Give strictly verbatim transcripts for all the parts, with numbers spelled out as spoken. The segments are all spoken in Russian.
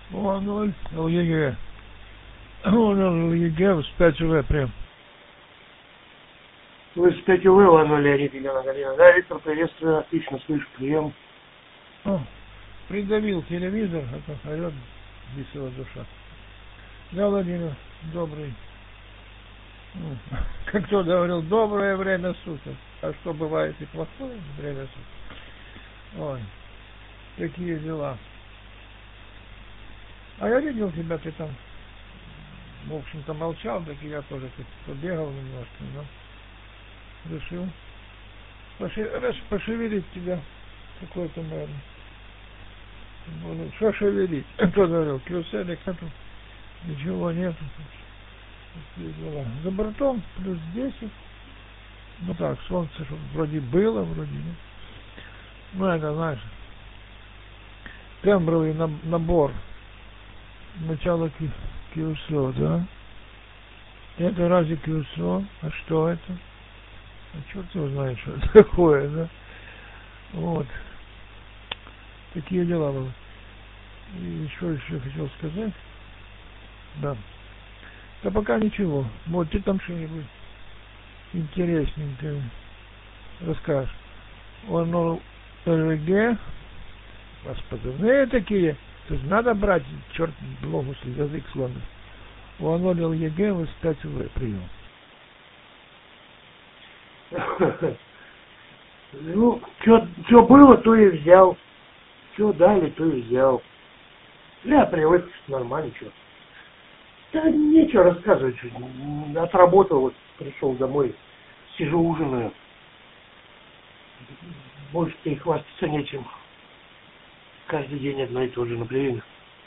О, ноль, ЛЕГ. Он ЛЕГ с пять В прям. Вы с пять В, ладно, Леонид Елена Галина. Да, Виктор, приветствую, отлично слышу, прием. О, придавил телевизор, а то орет веселая душа. Да, Владимир, добрый. Ну, как кто говорил, доброе время суток. А что бывает и плохое время суток. Ой, такие дела. А я видел тебя, ты там, в общем-то, молчал, так и я тоже тут побегал немножко, но решил пошевелить, пошевелить тебя какой-то, наверное. Ну, что шевелить? Кто говорил? Кюселик нету, ничего нету. За бортом плюс десять. Ну так, солнце вроде было, вроде нет. Ну это, знаешь, тембровый набор. Начало КЮСО, да? Это разве КЮСО? А что это? А черт его знает, что это такое, да? Вот. Такие дела были. И что еще хотел сказать? Да. Да пока ничего. Вот ты там что-нибудь интересненькое расскажешь. Он ЛГ, позывные такие. Тут надо брать, черт, блогу, язык сломит. У Анолил ЕГЭ вы стать В прием. Ну, что было, то и взял. Что дали, то и взял. Я привык, нормально, что. Да нечего рассказывать. Отработал, вот пришел домой, сижу, ужинаю. Больше-то и хвастаться нечем. Каждый день одно и то же, например.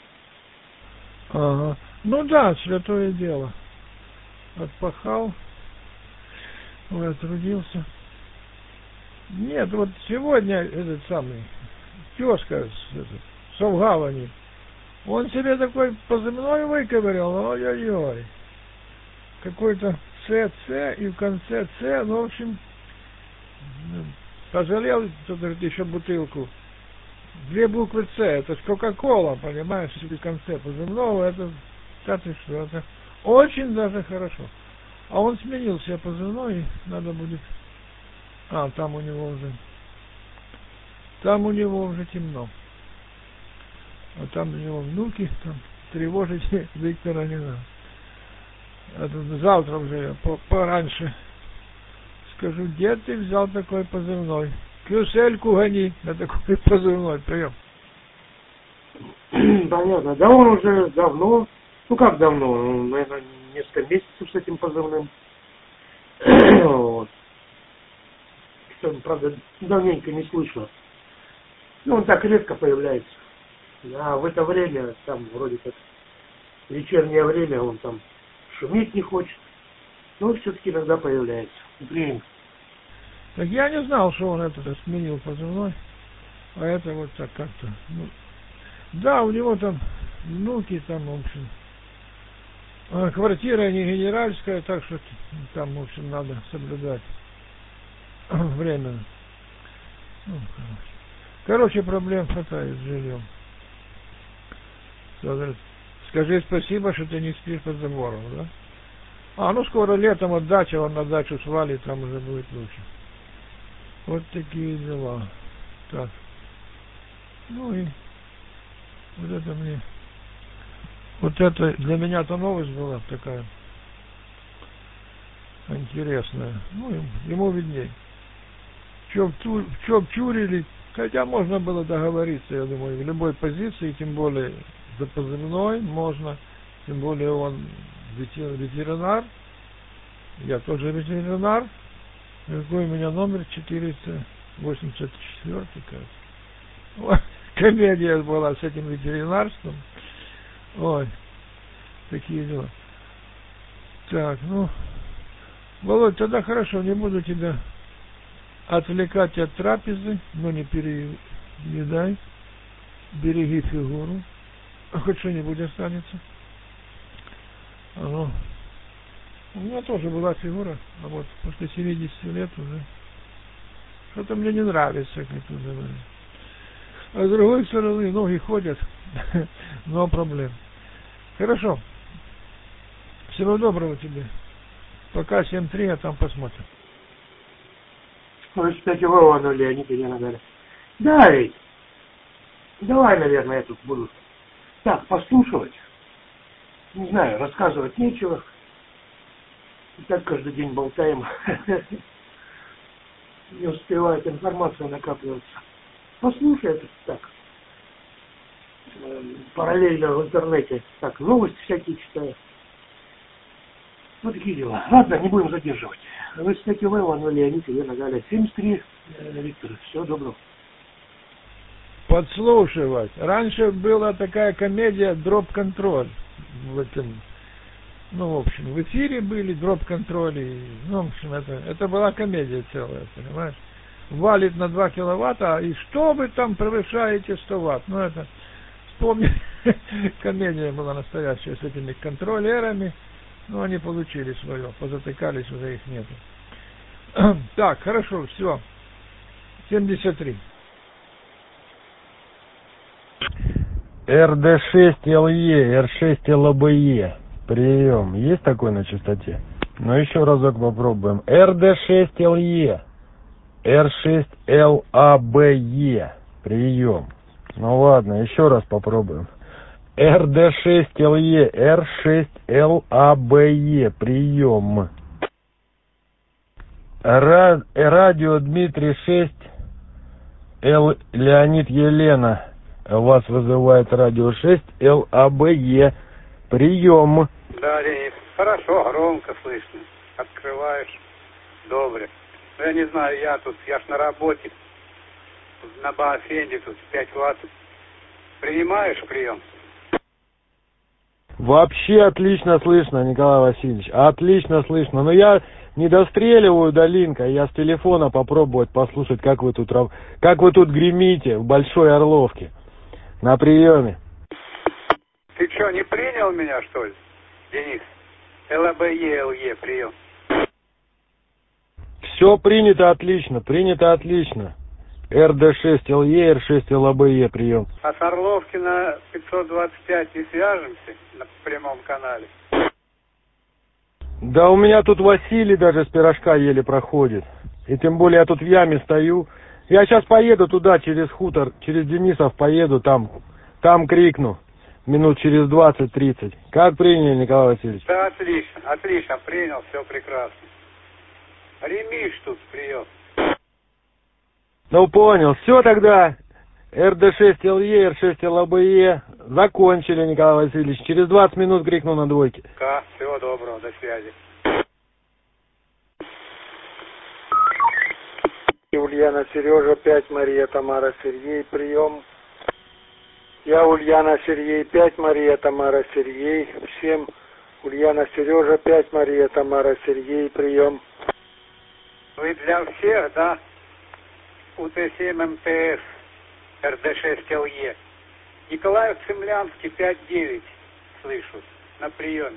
Ага. Ну да, святое дело. Отпахал, отрудился. Нет, вот сегодня этот самый тезка с, этот, с Совгавани, он себе такой позывной выковырял, ой-ой-ой. Какой-то ЦЦ и в конце С, ну, в общем, пожалел, кто говорит, еще бутылку. Две буквы С, это ж Кока-Кола, понимаешь, в конце позывного, это, да ты что, это очень даже хорошо. А он сменил себе позывной, и надо будет, а, там у него уже, там у него уже темно. А там у него внуки, там тревожить Виктора не надо. А тут завтра уже по пораньше скажу, где ты взял такой позывной? Кюсельку гони на такой позывной, прием. Понятно. Да он уже давно, ну как давно, наверное, несколько месяцев с этим позывным. Вот. Что, правда, давненько не слышно. Ну, он так редко появляется. А в это время, там, вроде как, вечернее время, он там шуметь не хочет. Но все-таки иногда появляется. Блин. Так я не знал, что он это сменил позывной. А это вот так как-то. Ну, да, у него там внуки, там, в общем. А квартира не генеральская, так что там, в общем, надо соблюдать время. Ну, короче, проблем хватает с жильем. Скажи спасибо, что ты не спишь под забором, да? А, ну скоро летом от дачи, он на дачу свалит, там уже будет лучше. Вот такие дела. Так. Ну и вот это мне... Вот это для меня-то новость была такая интересная. Ну, ему видней. Че вчурили, хотя можно было договориться, я думаю, в любой позиции, тем более за позывной можно, тем более он ветеринар, я тоже ветеринар. Какой у меня номер? четыреста восемьдесят четыре, кажется. Комедия была с этим ветеринарством. Ой, такие дела. Так, ну, Володь, тогда хорошо, не буду тебя отвлекать от трапезы, но не переедай, береги фигуру, хоть что-нибудь останется. Ага. У меня тоже была фигура, а вот после семидесяти лет уже что-то мне не нравится, как тут говорят. А с другой стороны, ноги ходят, Но проблем. Хорошо. Всего доброго тебе. Пока семь три, а там посмотрим. Ну, кстати, Вова, Леонид Елена Галя. Да, ведь. Давай, наверное, я тут буду так послушивать. Не знаю, рассказывать нечего. И так каждый день болтаем. Не успевает информация накапливаться. Послушай это так. Параллельно в интернете. Так, новости всякие читаю. Вот такие дела. Ладно, не будем задерживать. Вы, кстати, Вова, Леонид Елена Галя. семьдесят три, Виктор. Всего доброго. Подслушивать. Раньше была такая комедия «Дроп-контроль». В этом, ну, в общем, в эфире были «Дроп-контроль». Ну, в общем, это, это была комедия целая, понимаешь? Валит на два киловатта, и что вы там превышаете сто ватт? Ну, это, вспомни, комедия была настоящая с этими контролерами. Ну, они получили свое, позатыкались, уже их нету. Так, хорошо, все. семьдесят три. эр дэ шесть эл е, эр шесть эл а бэ е. Прием. Есть такой на частоте? Ну, еще разок попробуем. эр дэ шесть эл е, эр шесть эл а бэ е. Прием. Ну, ладно, еще раз попробуем. эр дэ шесть эл е, эр шесть эл а бэ е. Прием. Ра- радио Дмитрий шесть, Л Леонид Елена. Вас вызывает радио шесть эл а бэ е. Прием. Да, Леонид, хорошо, громко слышно. Открываешь. Добре. Ну, я не знаю, я тут, я ж на работе. На Баафенде тут пять ватт. Принимаешь прием? Вообще отлично слышно, Николай Васильевич. Отлично слышно. Но я не достреливаю до линка. Я с телефона попробовать послушать, как вы тут, как вы тут гремите в Большой Орловке. На приеме. Ты что, не принял меня, что ли, Денис? эл а бэ е, эл е, прием. Все принято отлично, принято отлично. эр дэ шесть эл е, эр шесть эл а бэ е, прием. А с Орловки на пятьсот двадцать пять не свяжемся на прямом канале? Да у меня тут Василий даже с пирожка еле проходит. И тем более я тут в яме стою. Я сейчас поеду туда, через хутор, через Денисов поеду, там, там крикну. Минут через двадцать-тридцать. Как приняли, Николай Васильевич? Да, отлично, отлично, принял, все прекрасно. Ремиш тут прием. Ну, понял. Все тогда. эр дэ шесть эл е, эр шесть эл а бэ е. Закончили, Николай Васильевич. Через двадцать минут крикну на двойке. Ка, всего доброго, до связи. Ульяна, Сережа, пять, Мария, Тамара, Сергей, прием. Я Ульяна, Сергей, пять, Мария, Тамара, Сергей, всем. Ульяна, Сережа, пять, Мария, Тамара, Сергей, прием. Вы для всех, да? у тэ семь эм тэ эс, эр дэ шесть эл е. Николаев Цемлянский, пять девять, слышу, на приеме.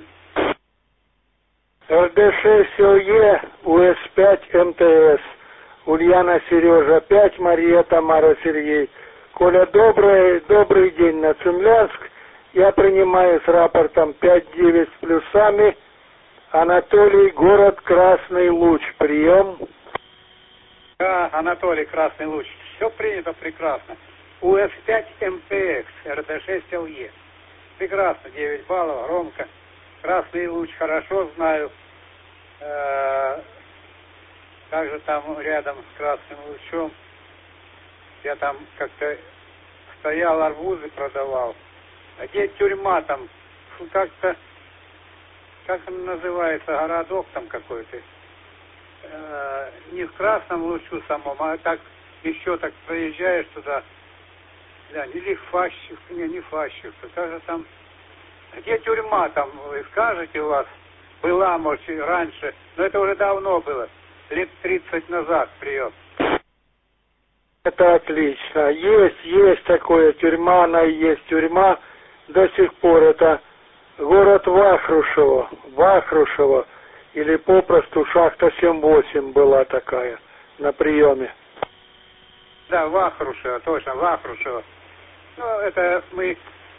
эр дэ шесть эл е, у эс пять эм тэ эс. Ульяна, Сережа, пять, Мария, Тамара, Сергей. Коля, добрый, добрый день на Цемлянск. Я принимаю с рапортом пять девять с плюсами. Анатолий, город Красный Луч. Прием. Да, Анатолий, Красный Луч. Все принято прекрасно. у эс пять эм тэ экс, эр дэ шесть эл е. Прекрасно, девять баллов, громко. Красный Луч хорошо знаю. Э-э- как же там рядом с Красным Лучом? Я там как-то стоял, арбузы продавал. А где тюрьма там? Как-то, как он называется, городок там какой-то. Э, не в Красном Лучу самом, а так еще так проезжаешь туда. Да, или Фащев, не, не Фащев, как же там. Где тюрьма там, вы скажете, у вас была, может, раньше, но это уже давно было, лет тридцать назад прием. Это отлично. Есть, есть такое, тюрьма, она и есть тюрьма до сих пор. Это город Вахрушево, Вахрушево, или попросту шахта семь восемь была такая на приеме. Да, Вахрушево, точно, Вахрушево. Ну, это мы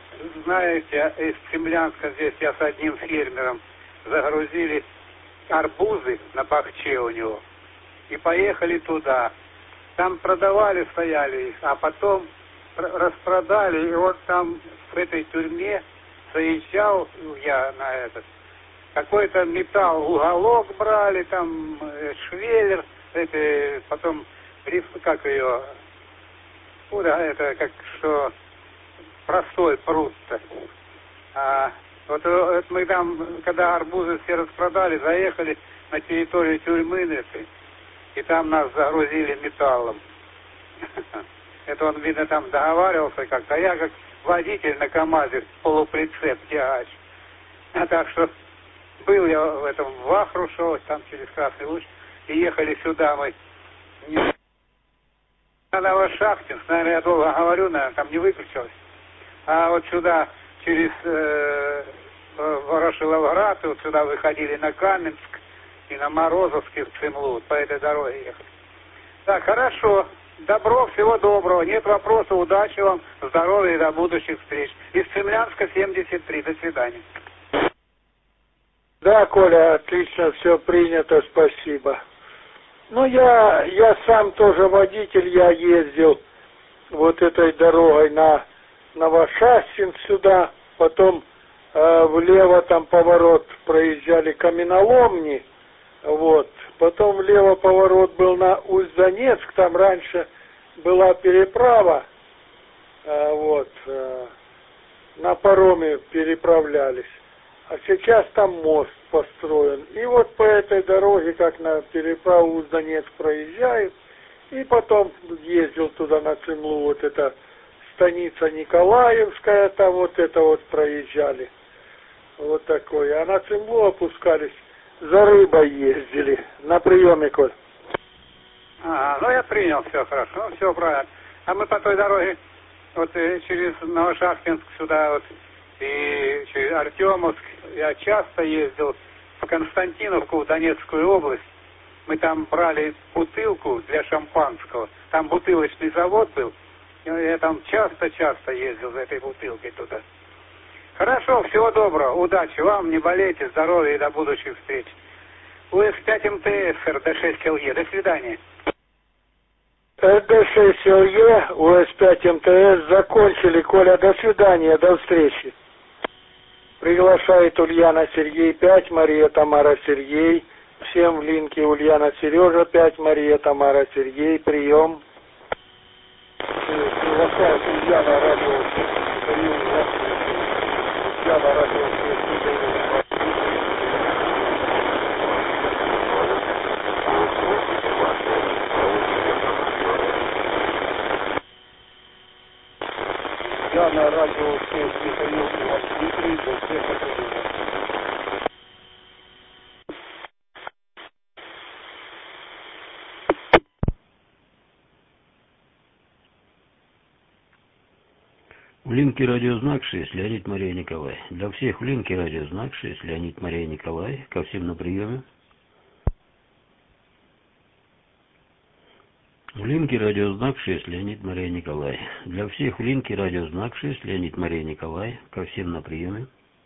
знаете, из Цимлянска здесь я с одним фермером загрузили арбузы на бахче у него и поехали туда. Там продавали, стояли их, а потом распродали, и вот там в этой тюрьме заезжал я на этот, какой-то металл, уголок брали, там швеллер, это, потом, как ее, куда это, как что, простой пруд-то. А вот, вот мы там, когда арбузы все распродали, заехали на территорию тюрьмы этой, и там нас загрузили металлом. Это он, видно, там договаривался как-то, а я как водитель на КамАЗе, полуприцеп тягач. А так что был я в этом Вахру шел, там через Красный Луч, и ехали сюда мы. На Новошахтинск, наверное, я долго говорю, наверное, там не выключилось. А вот сюда, через э, Ворошиловград, и вот сюда выходили на Каменск и на Морозовский в Цимлу, по этой дороге ехали. Так, хорошо. Добро, всего доброго. Нет вопросов, удачи вам, здоровья и до будущих встреч. Из Цимлянска семьдесят три. До свидания. Да, Коля, отлично, все принято, спасибо. Ну, я, я сам тоже водитель, я ездил вот этой дорогой на Новошахтинск сюда, потом э, влево там поворот проезжали каменоломни, вот, потом влево поворот был на Усть-Донецк, там раньше была переправа, э, вот, э, на пароме переправлялись. А сейчас там мост построен. И вот по этой дороге, как на переправу Усть-Донецк проезжает, и потом ездил туда на Цимлу, вот это станица Николаевская, там вот это вот проезжали. Вот такое. А на Цимлу опускались, за рыбой ездили. На приеме, Коль. Ага, ну я принял, все хорошо, ну все правильно. А мы по той дороге, вот через Новошахтинск сюда вот, и через Артемовск, я часто ездил в Константиновку, в Донецкую область. Мы там брали бутылку для шампанского. Там бутылочный завод был. Я там часто-часто ездил за этой бутылкой туда. Хорошо, всего доброго, удачи вам, не болейте, здоровья и до будущих встреч. УС пять МТС, эр дэ шесть эл е, до свидания. эр дэ шесть эл е, УС пять МТС закончили, Коля, до свидания, до встречи. Приглашает Ульяна Сергей пять, Мария Тамара Сергей. Всем в линке Ульяна Сережа пять, Мария Тамара Сергей. Прием. Приглашает Ульяна радио. Ульяна радио. Ульяна радио. Михаил Дмитрий. До всех ответов. В линке радиознак шесть, Леонид Мария Николай. Для всех в линке радиознак шесть, Леонид Мария Николай. Ко всем на приеме. В линке радиознак шесть, Леонид Мария Николай. Для всех в линке радиознак шесть, Леонид Мария Николай. Ко всем на приеме.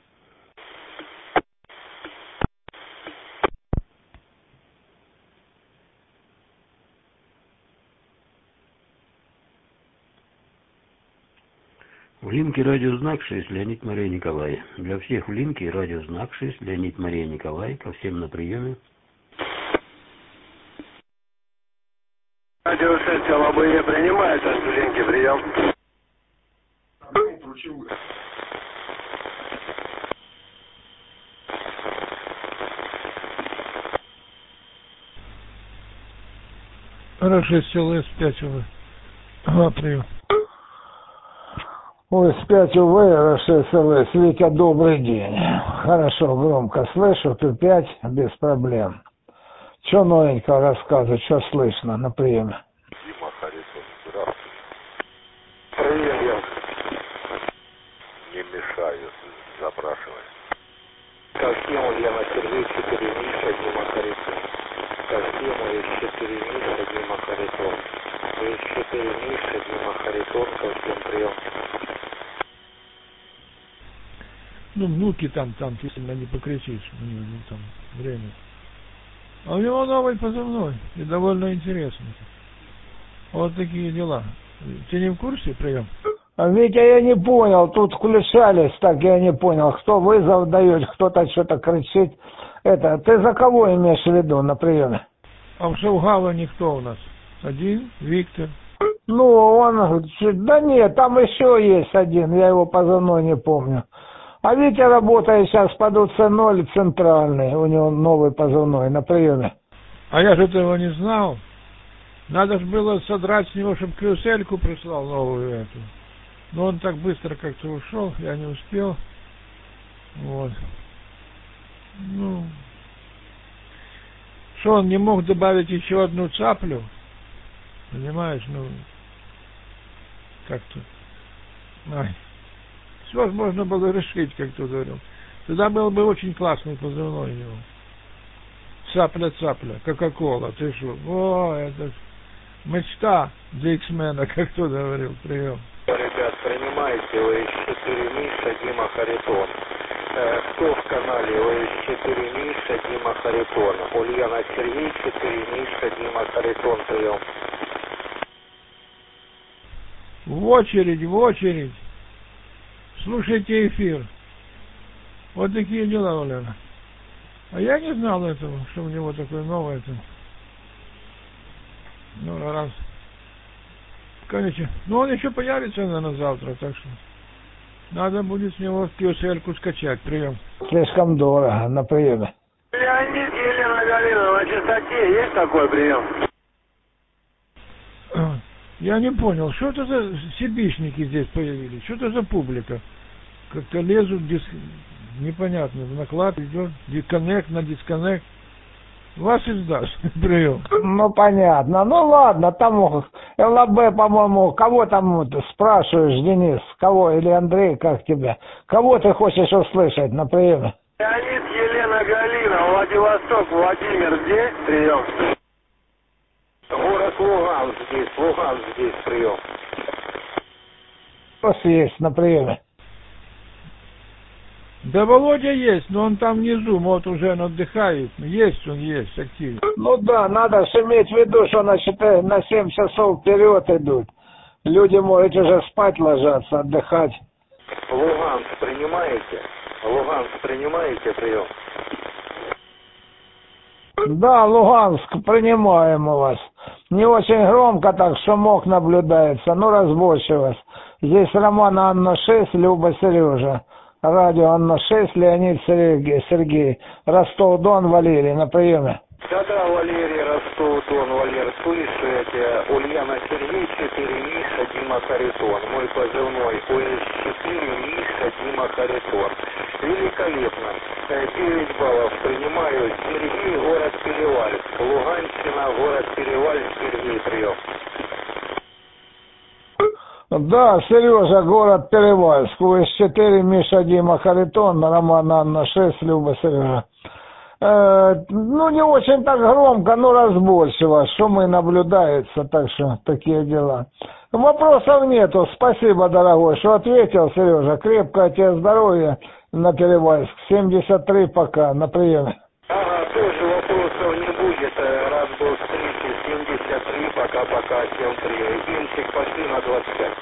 В линке радиознак шесть, Леонид Мария Николай. Для всех в линке радиознак шесть, Леонид Мария Николай. Ко всем на приеме. Радио шесть ЛБЕ принимает, в линке прием. эр шесть эл эс пять уже. Ага, прием. УС пять УВ, эр шесть эл эс, Витя, добрый день. Хорошо, громко слышу, Т пять, без проблем. Что новенького рассказывать, что слышно на приеме? Дима Харитон, здравствуйте. Прием. Не мешаю, запрашивай. Совсем Ульяна Сергей, четыре Миша, Дима Харитон. Совсем есть четыре Миша, Дима Харитон. Есть четыре Миша, Дима Харитон, ко всем прием. Ну, внуки там, там, сильно не покричишь, у него там время. А у него новый позывной, и довольно интересный. Вот такие дела. Ты не в курсе, прием? Витя, я не понял, тут включались, так я не понял, кто вызов дает, кто-то что-то кричит. Это, ты за кого имеешь в виду на приеме? А в Шаугава никто у нас? Один, Виктор. Ну, он, да нет, там еще есть один, я его позывной не помню. А Витя работает сейчас под У Ц ноль центральный, у него новый позывной на приеме. А я же этого не знал. Надо же было содрать с него, чтобы Q S L-ку прислал новую эту. Но он так быстро как-то ушел, я не успел. Вот. Ну, что, он не мог добавить еще одну цаплю? Понимаешь, ну, как-то. Ай. Все можно было решить, как ты говорил. Тогда был бы очень классный позывной у него. Цапля-цапля, Кока-Кола, ты что? О, это мечта для X-мена, как кто говорил, прием. Ребят, принимайте О С четыре Миша, Дима Харитон. Э, кто в канале О С четыре Миша, Дима Харитон? Ульяна Сергей, четыре Миша, Дима Харитон, прием. В очередь, в очередь. Слушайте эфир. Вот такие дела, Валера. А я не знал этого, что у него такое новое -то. Ну, раз. Конечно. Но он еще появится, наверное, завтра, так что надо будет с него Q S L-ку скачать. Прием. Слишком дорого на приеме. Леонид, Елена Галина, на частоте есть такой прием? Я не понял, что это за сибишники здесь появились? Что это за публика? Как-то лезут, дис... непонятно, наклад идет, дисконнект на дисконнект. Вас издаст, прием. Ну, понятно. Ну, ладно, там Л А Б, по-моему, кого там спрашиваешь, Денис? Кого? Или Андрей, как тебя? Кого ты хочешь услышать на приеме? Леонид, Елена Галина, Владивосток, Владимир здесь? Прием. Город Луганск здесь, Луганск здесь, прием. Кто есть на приеме? Да Володя есть, но он там внизу, вот уже он отдыхает. Есть он, есть, активно. Ну да, надо же иметь в виду, что на, четыре, на семь часов вперед идут. Люди, может, уже спать ложатся, отдыхать. Луганск принимаете? Луганск принимаете, прием? Да, Луганск, принимаем у вас. Не очень громко так, шумок наблюдается, ну разборчивость. Здесь Роман Анна шесть, Люба Сережа. Радио Анна шесть, Леонид Сергей, Сергей. Ростов-Дон, Валерий, на приеме. Да-да, Валерий, Ростов-Дон, Валер, слышите? Ульяна Сергей, четыре Миша, Дима Харитон. Мой позывной О С четыре Миша, Дима Харитон. Великолепно. девять баллов принимаю. Сергей, город Перевальск. Луганщина, город Перевальск, Сергей, прием. Да, Сережа, город Перевальск. О С четыре Миша, Дима Харитон, Роман Анна шесть, Люба Сережа. Э, ну, не очень так громко, но разборчиво. Шумы наблюдаются, так что такие дела. Вопросов нету. Спасибо, дорогой, что ответил, Сережа. Крепкое тебе здоровья на Перевальск. семьдесят три пока, на приеме. Ага, тоже вопросов не будет. Рад был встрече. семьдесят три, пока-пока, семь три. Денчик, пошли на двадцать пять.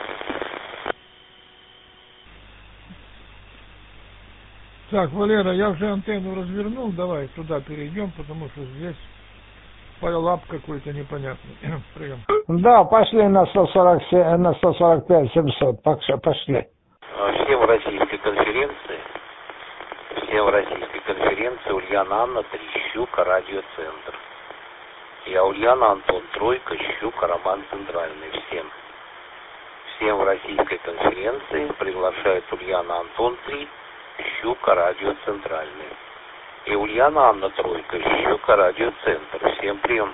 Так, Валера, я уже антенну развернул, давай туда перейдем, потому что здесь файлап какой-то непонятный. Прием. Да, пошли на сто сорок семь, на сто сорок пять семьсот, пошли. Всем российской конференции, всем российской конференции Ульяна Анна Трещука, радиоцентр. Я Ульяна Антон Тройка, Щука, Роман Центральный. Всем. Всем в российской конференции приглашает Ульяна Антон три, Щука, радио Центральный. И Ульяна Анна Тройка, Щука, радио Центр. Всем прием.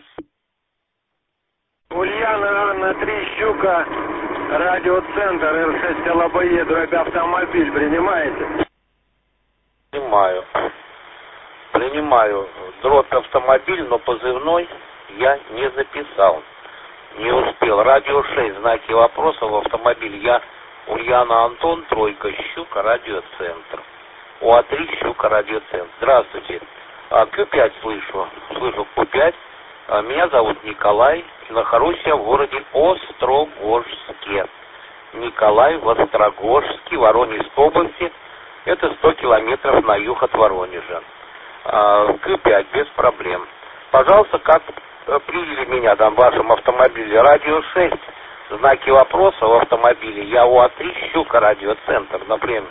Ульяна Анна три, Щука, радиоцентр, Р шесть Л Б Е, дробь автомобиль, принимаете? Принимаю. Принимаю. Дробь автомобиль, но позывной я не записал. Не успел. Радио шесть, знаки вопроса в автомобиль я Ульяна Антон, тройка, Щука, радиоцентр. УА-три, Щука, радиоцентр. Здравствуйте. Q пять слышу. Слышу Q пять. Меня зовут Николай. Нахожусь я в городе Острогожске. Николай в Острогожске, Воронежской области. Это сто километров на юг от Воронежа. Q пять, без проблем. Пожалуйста, как приняли меня там в вашем автомобиле? Радио шесть. Знаки вопроса в автомобиле. Я УА-три, Щука, радиоцентр, например.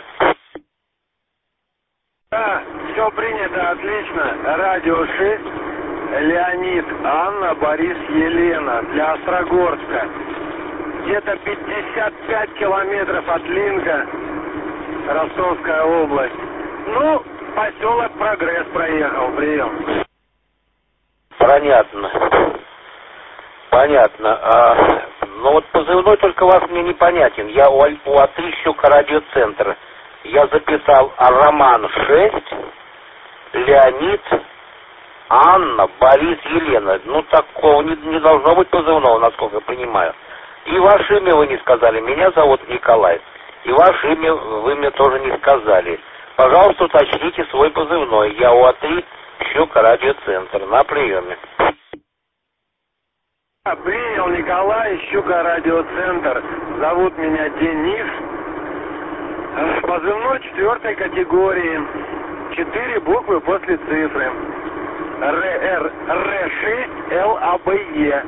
Да, все принято, отлично. Радио шесть, Леонид, Анна, Борис, Елена для Острогорска. Где-то пятьдесят пять километров от Линка, Ростовская область. Ну, поселок Прогресс проехал, прием. Понятно. Понятно. А, но вот позывной только вас мне непонятен. Я УА-три, Щука, радиоцентр. Я записал а Роман шесть, Леонид, Анна, Борис, Елена. Ну, такого не, не должно быть позывного, насколько я понимаю. И ваше имя вы не сказали. Меня зовут Николай. И ваше имя вы мне тоже не сказали. Пожалуйста, уточните свой позывной. Я УА-три, Щука, радиоцентр. На приеме. Принял, Николай, Щука, радиоцентр. Зовут меня Денис. Позывной четвертой категории. Четыре буквы после цифры. РР, Р6, ЛАБЕ.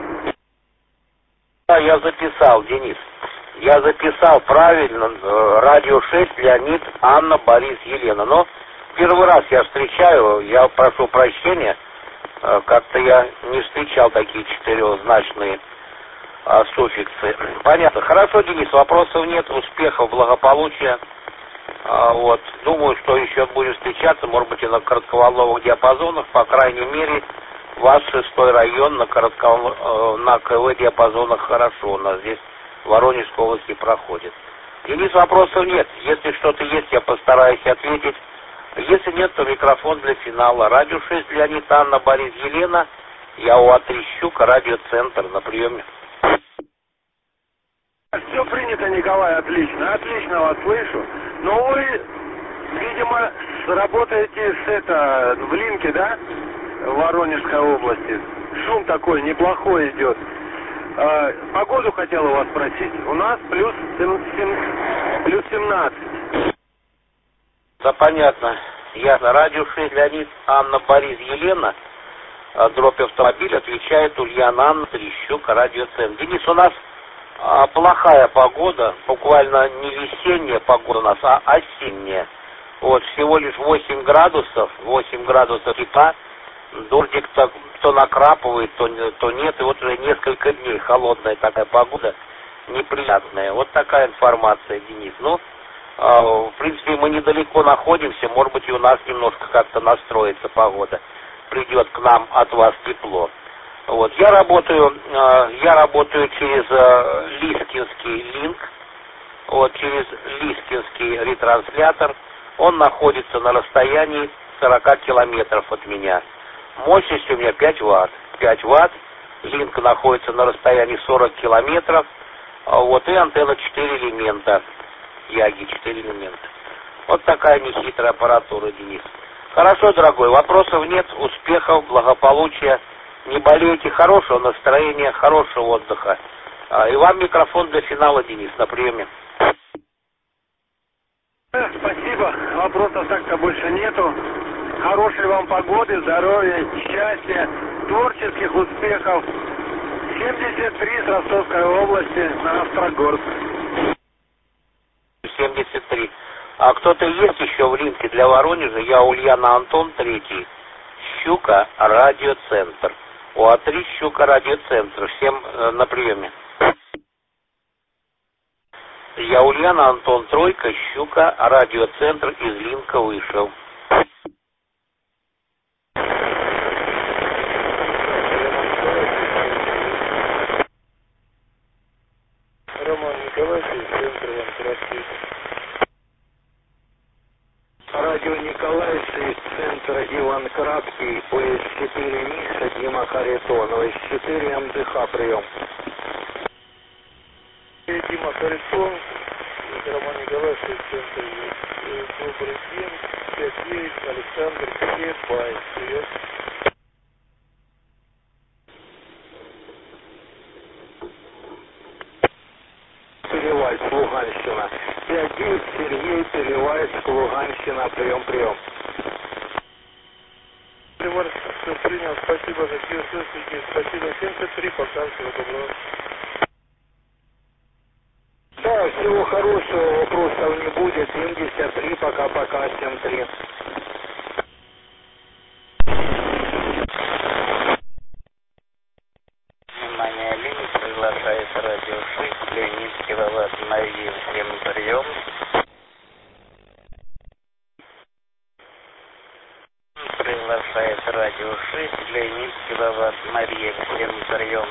Да, я записал, Денис. Я записал правильно. Радио шесть, Леонид, Анна, Борис, Елена. Но первый раз я встречаю, я прошу прощения. Как-то я не встречал такие четырехзначные а, суффиксы. Понятно. Хорошо, Денис, вопросов нет, успехов, благополучия. А, вот. Думаю, что еще будем встречаться, может быть, и на коротковолновых диапазонах. По крайней мере, ваш шестой район на, коротковол... на КВ диапазонах хорошо. У нас здесь в Воронежской области проходит. Денис, вопросов нет. Если что-то есть, я постараюсь ответить. Если нет, то микрофон для финала. Радио шесть, Леонид, Анна, Борис, Елена. Я УА-три, Щука, радиоцентр. На приеме. Все принято, Николай, отлично. Отлично вас слышу. Но вы, видимо, работаете с это, в Линке, да? В Воронежской области. Шум такой неплохой идет. А, погоду хотел у вас спросить. У нас плюс, плюс семнадцать. Да, понятно. Ясно. Радио шесть, Леонид, Анна, Борис, Елена. Дробь автомобиль отвечает Ульяна Анна, Щука, радиоцентр. Денис, у нас а, плохая погода. Буквально не весенняя погода у нас, а осенняя. Вот, всего лишь восемь градусов. восемь градусов тепла. Дождик то, то накрапывает, то, то нет. И вот уже несколько дней холодная такая погода. Неприятная. Вот такая информация, Денис. Ну, в принципе, мы недалеко находимся, может быть, и у нас немножко как-то настроится погода. Придет к нам от вас тепло. Вот. Я работаю, я работаю через Лискинский линк, вот, через Лискинский ретранслятор. Он находится на расстоянии сорок километров от меня. Мощность у меня пять ватт. пять ватт. Линк находится на расстоянии сорок километров. Вот, и антенна четыре элемента. Яги, четыре элемента. Вот такая нехитрая аппаратура, Денис. Хорошо, дорогой, вопросов нет, успехов, благополучия. Не болейте, хорошего настроения, хорошего отдыха. И вам микрофон для финала, Денис, на приеме. Спасибо, вопросов так-то больше нету. Хорошей вам погоды, здоровья, счастья, творческих успехов. семьдесят три с Ростовской области на Острогорск. семьдесят три. А кто-то есть еще в линке для Воронежа? Я Ульяна Антон, третий. Щука, радиоцентр. УА-три, Щука, радиоцентр. Всем э, на приеме. Я Ульяна Антон, тройка, Щука, радиоцентр, из линка вышел. Роман Николаевич, из центра Иван-Франковск. Радио Николаевич из центра Иван Крабский, ОС четыре Миша, Дима Харитон, ОС четыре МДХ, прием. Дима Харитон, радиоцентр есть. Добрый день, пять девять, Александр, Кирбай. Привет. Перевальск, Луганщина. пять девять, Сергей, Перевальск, Луганщина. Прием, прием. Перевальск, все принял. Спасибо за КСС, Сергей. Спасибо. семьдесят три, пока. Всего доброго. Да, всего хорошего, вопросов не будет. семьдесят три, пока-пока, семь три. Внимание, линия приглашает радио шесть, Леонид киловатт Мария, всем прием. Приглашает радио шесть, Леонид киловатт Мария, всем прием.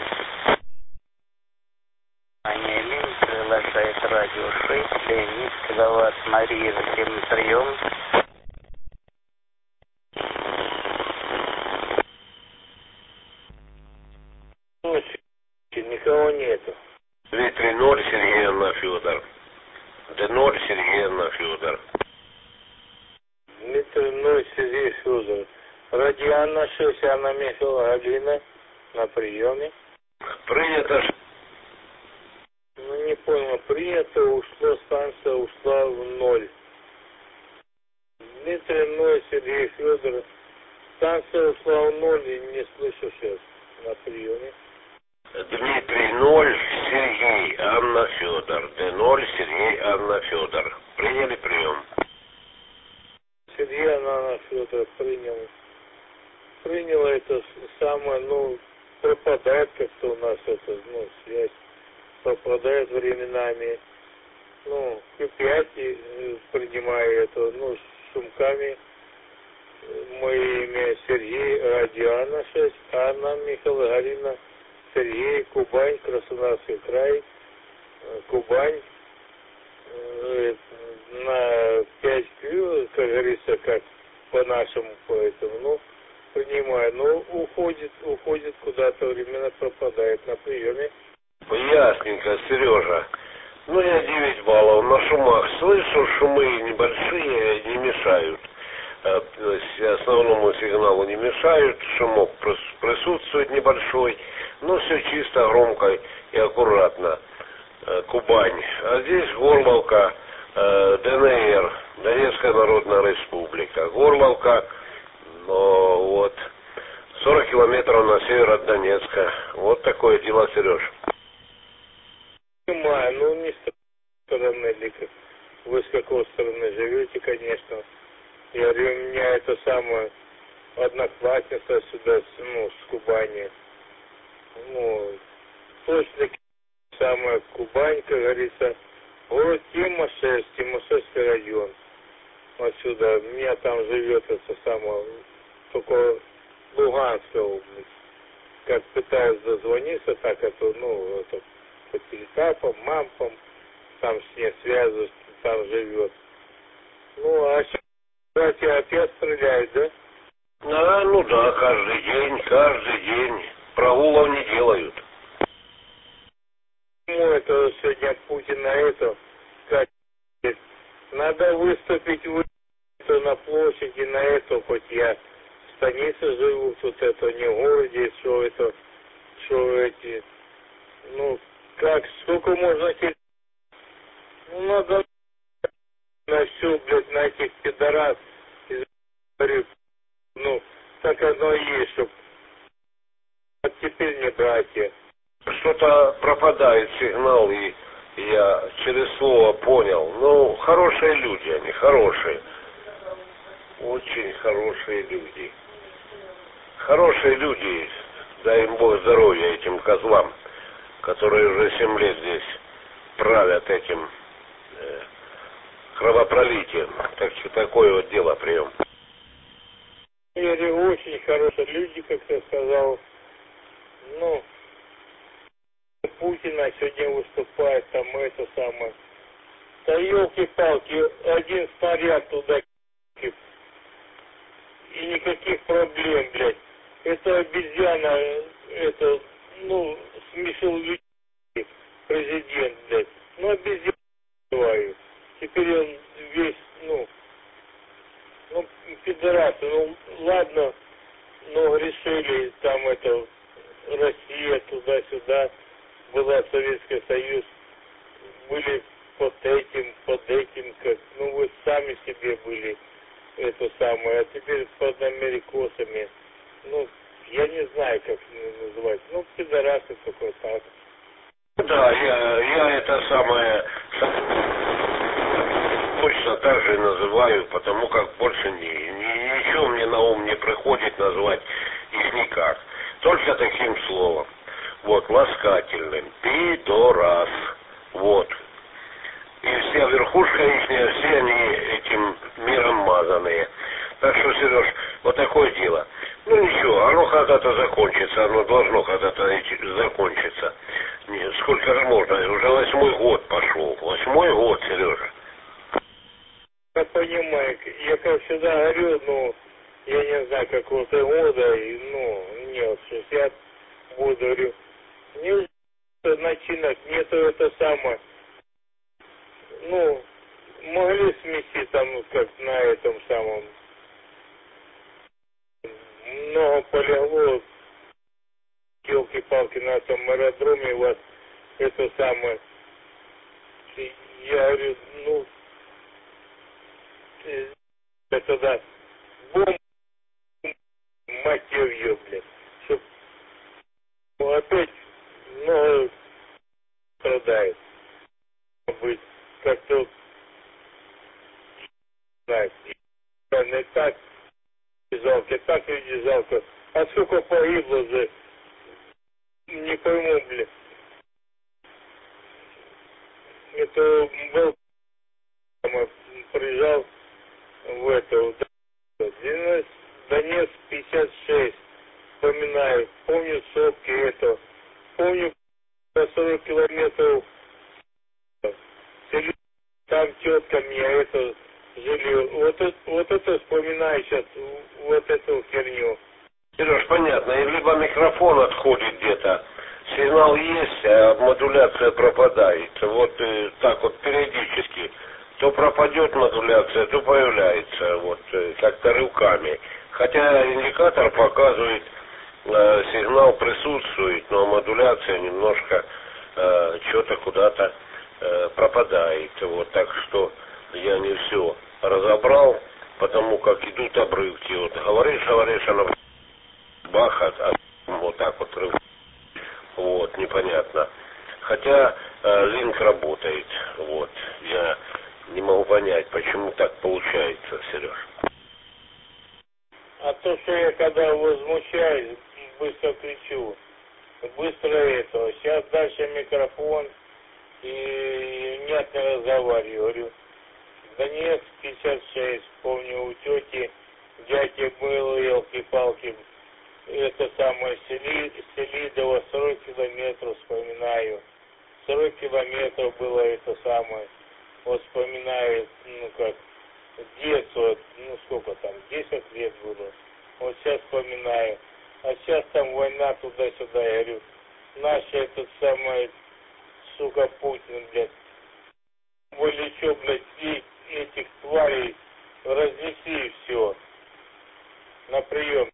Внимание, линия приглашает радио шесть, Леонид киловатт Мария, всем прием. Никого нету. две три ноль, Сергей Анна Федор. Д ноль, Сергей Анна Федор. Дмитрий ноль, Сергей Федор. Радио Анна шесть, Анна Михайловна Галина на приеме. Принято. Ну не понял, принято, ушло, станция ушла в ноль. Дмитрий ноль, Сергей Федор. Станция ушла в ноль и не слышу сейчас на приеме. Дмитрий ноль, Сергей Анна Федор. Д ноль, Сергей Анна Федор. Приняли прием. Сергей Анна Федор принял. Принял это самое, ну, пропадает как-то у нас это, ну, связь. Пропадает временами. Ну, Q пять принимаю это, ну, с шумками. Мое имя Сергей, радио Анна шесть, Анна Михайловна Галина, Сергей, Кубань, Краснодарский край, Кубань, на пять кью, как говорится, как по-нашему, поэтому, ну, принимаю, но уходит, уходит куда-то, временно пропадает на приеме. Ясненько, Сережа. Ну, я девять баллов на шумах слышу, шумы небольшие, не мешают. Основному сигналу не мешают, шумок присутствует небольшой, но все чисто, громко и аккуратно. Кубань. А здесь Горловка, ДНР, Донецкая Народная Республика. Горловка, но вот сорок километров на север от Донецка. Вот такое дело, Сереж. Понимаю, ну не с стороны, как вы с какой стороны живете, конечно. Я говорю, у меня это самое одноклассница сюда, ну, с Кубани. Ну, точно самая Кубань, как говорится, город Тимошевск, Тимошевский район. Отсюда, у меня там живет это самое, только Луганская область. Как пытаюсь дозвониться, так это, ну, это по телетапам, мампам, там с ней связываюсь, там живет. Ну, а сейчас братья опять стреляют, да? А, ну да, каждый день, каждый день. Прогулов не делают. Ну, это сегодня Путин на это, как надо выступить вы, на площади, на это, хоть я в станице живу, тут это не в городе, что это, что эти, ну, как, сколько можно, ну, надо на все, блядь, на этих пидорас, ну, так оно и есть, чтоб, вот теперь не братья. Что-то пропадает сигнал, и я через слово понял. Ну, хорошие люди они, хорошие. Очень хорошие люди. Хорошие люди, дай им Бог здоровья этим козлам, которые уже семь лет здесь правят этим э, кровопролитием. Так что такое вот дело, прием. Или очень хорошие люди, как я сказал. Ну, Путина сегодня выступает, там это самое. Да елки-палки, один снаряд туда, и никаких проблем, блядь. Это обезьяна, это, ну, смешил людей, президент, блядь. Ну, обезьяна, теперь он весь, ну, ну, пидорасы, ну, ладно, ну, решили, там это, Россия, туда-сюда, была Советский Союз, были под этим, под этим, как, ну, вы сами себе были, это самое, а теперь под америкосами, ну, я не знаю, как называть, ну, пидорасы такой так. Да, я, я это самое точно так же называю, потому как больше ни, ни, ничего мне на ум не приходит назвать их никак. Только таким словом. Вот, ласкательным. Пидорас. Вот. И вся верхушка их, все они этим миром мазанные. Так что, Сереж, вот такое дело. Ну ничего, оно когда-то закончится, оно должно когда-то закончиться. Сколько же можно? Уже восьмой год пошел. Восьмой год, Сережа. Я понимаю, я как всегда говорю, ну, я не знаю, какого-то года, и, ну, нет, шестьдесят года, говорю, не начинок, нету это самое. Ну, могли сместить там, ну, как на этом самом, много полегло, елки-палки, на этом аэродроме у вас это самое. Я говорю, ну, это да, бомб, мать ее, блядь, чтоб опять много страдает. Быть как-то, знаете, не так жалко, так люди жалко. А сколько погибло же, не пойму, блядь. Это был, приезжал в это, в Донецк пятьдесят шесть, вспоминаю, помню сопки это, помню на сорок километров, там тетка меня это жили, вот это, вот это вспоминаю сейчас, вот эту херню. Сереж, понятно, и либо микрофон отходит где-то, сигнал есть, а модуляция пропадает. Вот э, так вот периодически. То пропадет модуляция, то появляется, вот э, как-то рывками. Хотя индикатор показывает, э, сигнал присутствует, но модуляция немножко э, что-то куда-то э, пропадает. Вот так что я не все разобрал, потому как идут обрывки. Вот говоришь, говоришь, она бах, а вот так вот рывки. Вот, непонятно. Хотя э, линк работает. Вот. Я не могу понять, почему так получается, Сереж. А то, что я когда возмущаюсь, быстро кричу. Быстро это. Сейчас дальше микрофон и нет, не разговариваю. Говорю, Донецк пятьдесят шесть, помню, у тети, дядя был, елки-палки. Это самое, Сели, Селидово, сорок километров, вспоминаю. сорок километров было это самое. Вот вспоминаю, ну как, детство, ну сколько там, десять лет было. Вот сейчас вспоминаю. А сейчас там война туда-сюда, я говорю, наши этот самый, сука, Путин, блядь, более что, блядь, и этих тварей разнеси и все. На прием.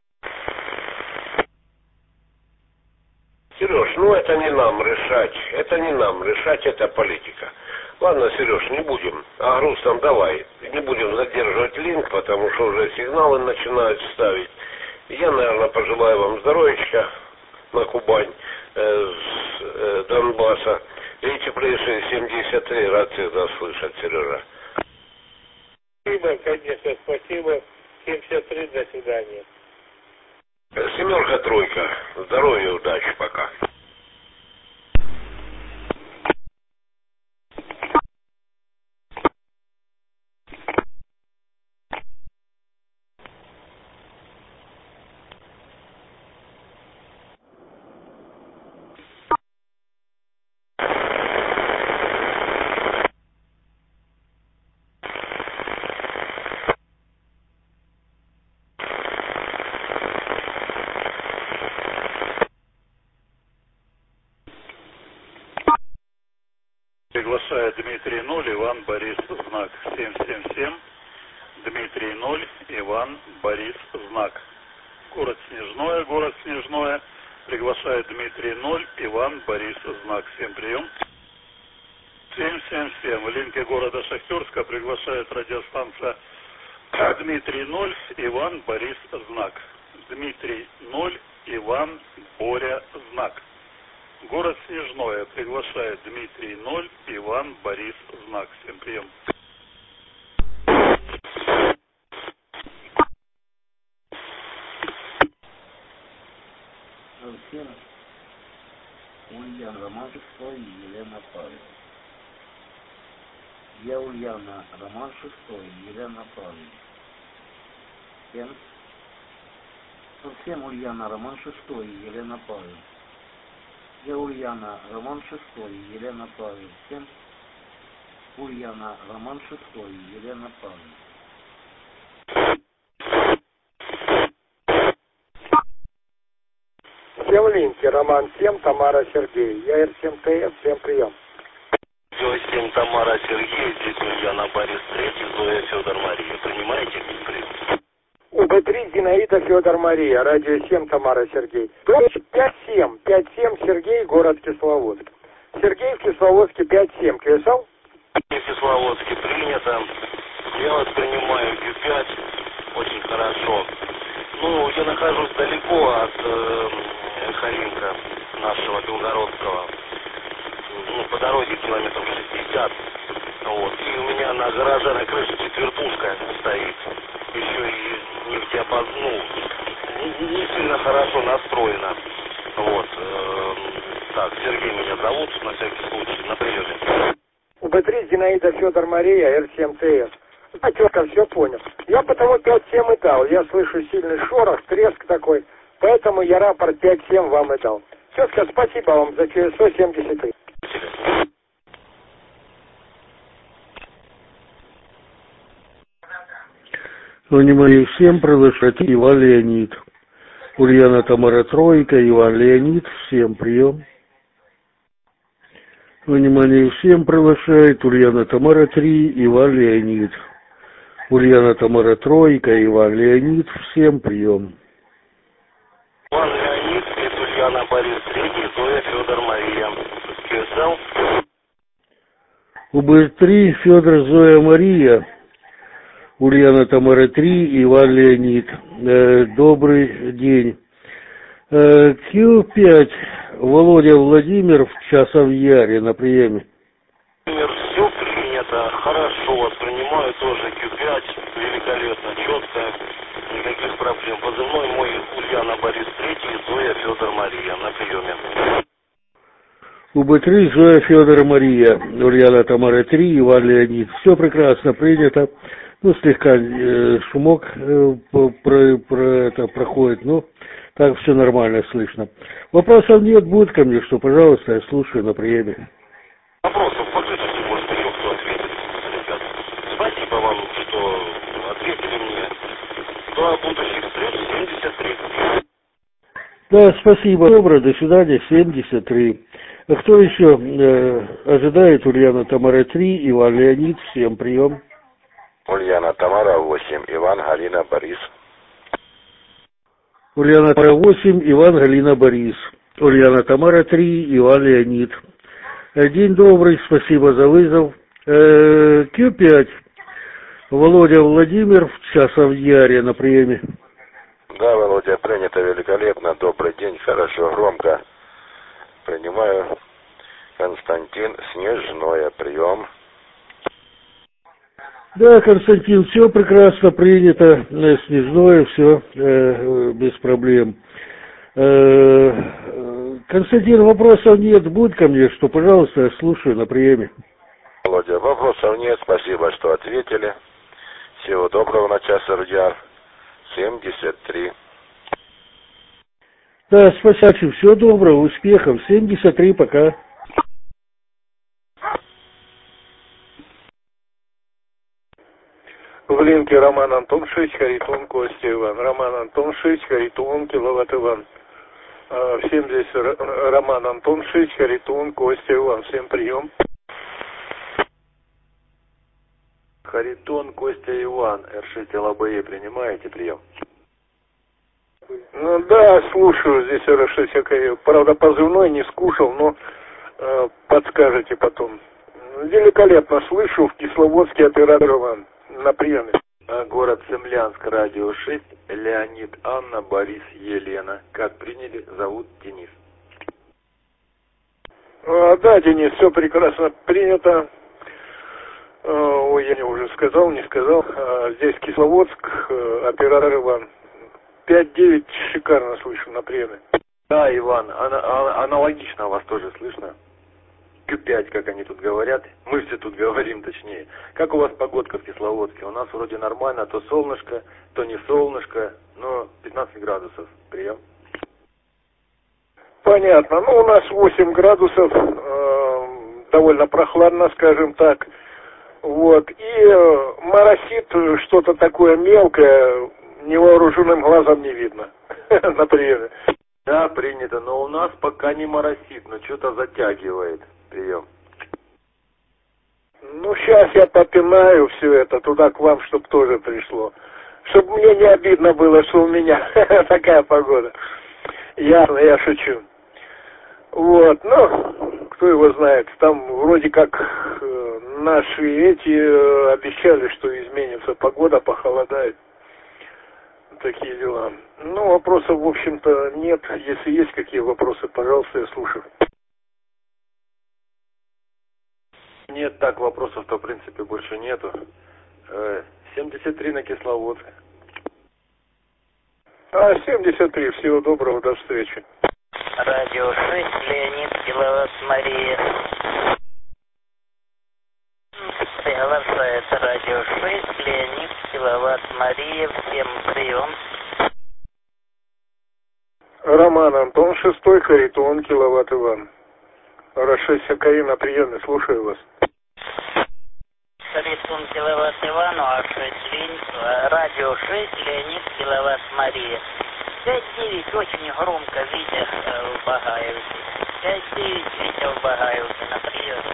Сереж, ну это не нам решать, это не нам решать, это политика. Ладно, Сереж, не будем о грустном, давай, не будем задерживать линк, потому что уже сигналы начинают ставить. Я, наверное, пожелаю вам здоровечка на Кубань, э, с э, Донбасса. И теплейшие семьдесят три, рад всегда слышать, Сережа. Спасибо, конечно, спасибо. семьдесят три, до свидания. Семерка, тройка. Здоровья, удачи, пока. Дмитрий ноль, Иван, Борис, знак семь семь семь. Дмитрий ноль, Иван, Борис, знак. Город Снежное, город Снежное. Приглашает Дмитрий ноль, Иван, Борис, знак. Всем прием. семь семь семь. В линке города Шахтерска приглашает радиостанция Дмитрий ноль, Иван, Борис, знак. Дмитрий ноль, Иван, Боря, знак. Город Снежное приглашает Дмитрий ноль, Иван, Борис, знак. Всем прием. Всем Ульяна Роман шестой и Елена Павловна. Я Ульяна Роман шестой и Елена Павловна. Всем Совсем Ульяна Роман шестой и Елена Павловна. Я Ульяна Роман шестой и Елена Павловна. Всем Ульяна Роман шестой и Елена Павловна. Всем линки, Роман семь, Тамара Сергей. Я Р семь Т С, всем прием. семь, Тамара Сергей, здесь Ульяна Борис третий, Зоя Федор Мария. Принимаете прием? У Б три Зинаида Федор Мария, радио семь, Тамара Сергей. Точка пять семь, пять семь Сергей, город Кисловодск. Сергей в Кисловодске пять семь, Квесал? В Кисловодске принято. Я вас принимаю Q пять, очень хорошо. Ну, я нахожусь далеко от э, Харинка, нашего Белгородского. Ну, по дороге километров шестьдесят. Вот. И у меня на гараже на крыше четвертушка стоит. Еще и нефтеопоз... ну, не, не сильно хорошо настроена. Вот. Э, так, Сергей меня зовут, на всякий случай, на приеме. У Б три Зинаида Федор Мария, Р семь Т С. А тетка все понял. Я потому пять семь и дал. Я слышу сильный шорох, треск такой. Поэтому я рапорт пять семь вам и дал. Тетка, спасибо вам за ЧСО семьдесят три. Внимание всем, приглашать Иван Леонид. Ульяна Тамара Тройка, Иван Леонид, всем прием. Внимание всем, приглашает Ульяна Тамара три, Иван Леонид. Ульяна Тамара Тройка, Иван Леонид, всем прием. Иван Леонид, это Ульяна Борис третий, Зоя Федор Мария. Кесал. У Б три Федор Зоя Мария. Ульяна Тамара три, Иван Леонид. Э, добрый день. Э, Q пять, Володя Владимир в Часов Яре на приеме. Все принято, хорошо, воспринимаю тоже Q пять, великолепно, четко, никаких проблем. Позывной мой Ульяна Борис третий, Зоя Федор Мария на приеме. У Б три Зоя Федор Мария, Ульяна Тамара три, Иван Леонид. Все прекрасно принято. Ну, слегка э, шумок э, про, про это проходит, но так все нормально слышно. Вопросов нет, будет ко мне, что, пожалуйста, я слушаю на приеме. Вопросов поглядите, может, еще кто ответит, ребят. Спасибо вам, что ответили мне. До будущих встреч, семьдесят три. Да, спасибо. Доброго, до свидания, семьдесят три. А кто еще э, ожидает? Ульяна Тамара три, Иван Леонид, всем прием. Ульяна Тамара восемь, Иван Галина Борис. Ульяна Тамара восемь, Иван Галина Борис. Ульяна Тамара три, Иван Леонид. День добрый, спасибо за вызов. Э, Q пять, Володя Владимир в Часов Яре на приеме. Да, Володя, принято великолепно. Добрый день, хорошо, громко. Принимаю. Константин, Снежное, прием. Да, Константин, все прекрасно принято, Снежное, все э, без проблем. Э, Константин, вопросов нет, будет ко мне, что, пожалуйста, я слушаю на приеме. Володя, вопросов нет, спасибо, что ответили. Всего доброго на Часов Яр, семьдесят три. Да, спасибо, всего доброго, успехов, семьдесят три, пока. В линке Роман Антон шесть, Харитон, Костя Иван. Роман Антон шесть, Харитон, Киловатт Иван. Всем здесь Роман Антон шесть, Харитон, Костя Иван. Всем прием. Харитон, Костя, Иван, эр шесть эл а бэ е, принимаете прием? Ну да, слушаю, здесь эр шесть, правда, позывной не скушал, но э, подскажете потом. Великолепно слышу, в Кисловодске оператор Иван, на приеме. А город Цемлянск, радио шесть, Леонид, Анна, Борис, Елена. Как приняли, зовут Денис. А, да, Денис, все прекрасно принято. А, ой, я уже сказал, не сказал. А, здесь Кисловодск, а, оператор Иван. пять девять, шикарно слышу на приеме. Да, Иван, ана- а- аналогично вас тоже слышно. кью пять, как они тут говорят. Мы все тут говорим, точнее. Как у вас погодка в Кисловодске? У нас вроде нормально, то солнышко, то не солнышко, но пятнадцать градусов. Прием. Понятно. Ну, у нас восемь градусов, э, довольно прохладно, скажем так. Вот. И э, моросит что-то такое мелкое, невооруженным глазом не видно на приеме. Да, принято, но у нас пока не моросит, но что-то затягивает. Прием. Ну, сейчас я попинаю все это туда к вам, чтобы тоже пришло. Чтобы мне не обидно было, что у меня такая погода. Ясно, я шучу. Вот, ну, кто его знает. Там вроде как э, наши эти э, обещали, что изменится погода, похолодает. Такие дела. Ну, вопросов, в общем-то, нет. Если есть какие вопросы, пожалуйста, я слушаю. Нет, так, вопросов-то в принципе больше нету. Э, семьдесят три на Кисловодск. А, семьдесят три, всего доброго, до встречи. Радио шесть, Леонид, Киловатт, Мария. Приглашает радио шесть, Леонид, Киловатт, Мария. Всем прием. Роман Антон, шестой, Харитон, Киловатт, Иван. эр шесть АКИ на приеме, слушаю вас. Харитон, Киловатт, Ивану, а шесть, Лень, радио шесть, Леонид, Киловатт, Мария. пять девять, очень громко, Витя в Багаевке. пять девять, Витя в Багаевке, на приеме.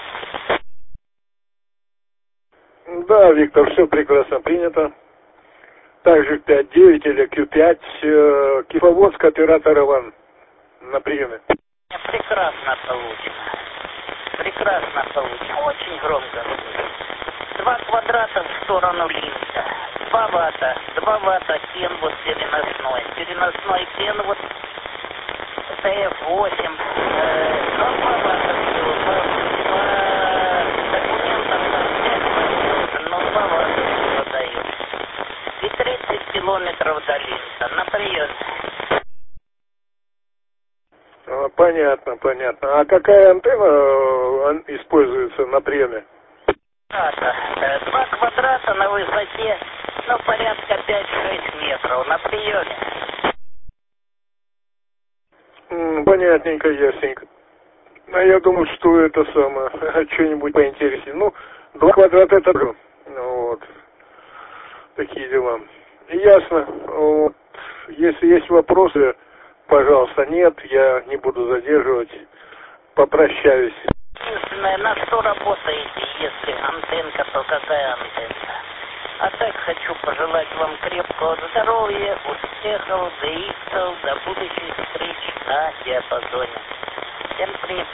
Да, Виктор, все прекрасно принято. Также пять девять или кью пять, э, Кисловодск, оператор Иван, на приеме. Прекрасно получено. Прекрасно получено. Очень громко. Два квадрата в сторону линка. Два ватта. Два ватта кен вот переносной. Переносной кен вот тэ эф восемь. Э, ну, два ватта всего. По, по документам там пять ватт. Но два ватта всего дает. И тридцать километров до линка. На приеме. Понятно, понятно. А какая антенна используется на приеме? Два квадрата на высоте, ну, порядка пять-шесть метров на приеме. Понятненько, ясненько. А я думаю, что это самое, что-нибудь поинтереснее. Ну, два квадрата это же. Вот. Такие дела. Ясно. Вот. Если есть вопросы, пожалуйста, нет, я не буду задерживать. Попрощаюсь. Единственное, на что работаете, если антенка, то какая антенна? А так хочу пожелать вам крепкого здоровья, успехов, ДХов, до будущих встреч на диапазоне. Всем привет.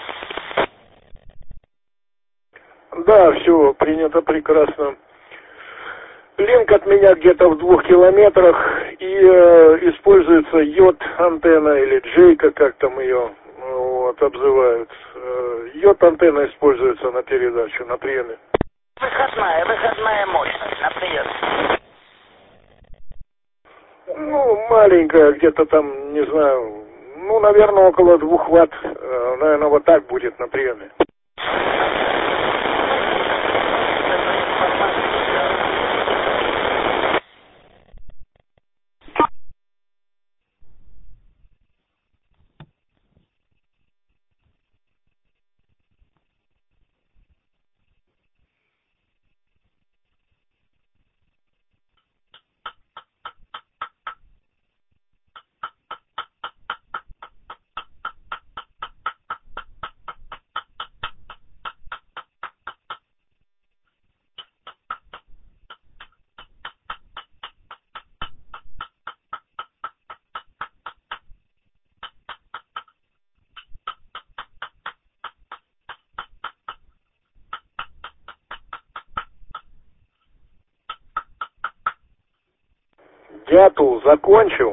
Да, все, принято прекрасно. Линк от меня где-то в двух километрах, и э, используется йод-антенна или джейка, как там ее вот, обзывают. Э, йод-антенна используется на передачу, на приеме. Выходная, выходная мощность на приеме. Ну, маленькая, где-то там, не знаю, ну, наверное, около двух ватт, э, наверное, вот так будет на приеме. Дятел закончил.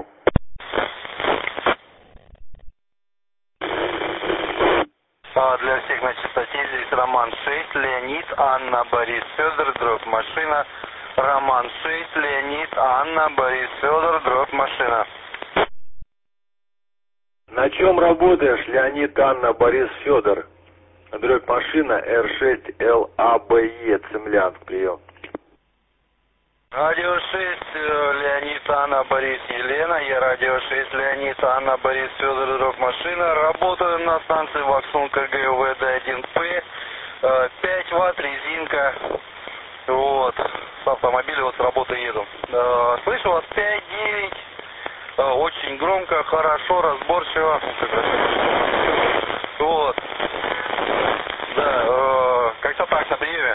Для всех на частоте здесь Роман шесть, Леонид, Анна, Борис, Федор, дробь машина. Роман шесть, Леонид, Анна, Борис, Федор, дробь машина. На чем работаешь, Леонид, Анна, Борис, Федор? Дробь машина эр шесть эл а бэ е, Цемлянск, прием. Радио шесть, Леонид, Анна, Борис, Елена. Я радио шесть, Леонид, Анна, Борис, Федор, дробь машина. Работаю на станции Ваксун ка гэ вэ дэ один пэ. пять ватт, резинка. Вот. С автомобиля вот с работы еду. Слышу вас пять девять. Очень громко, хорошо, разборчиво. Вот. Да, как-то так, на приеме.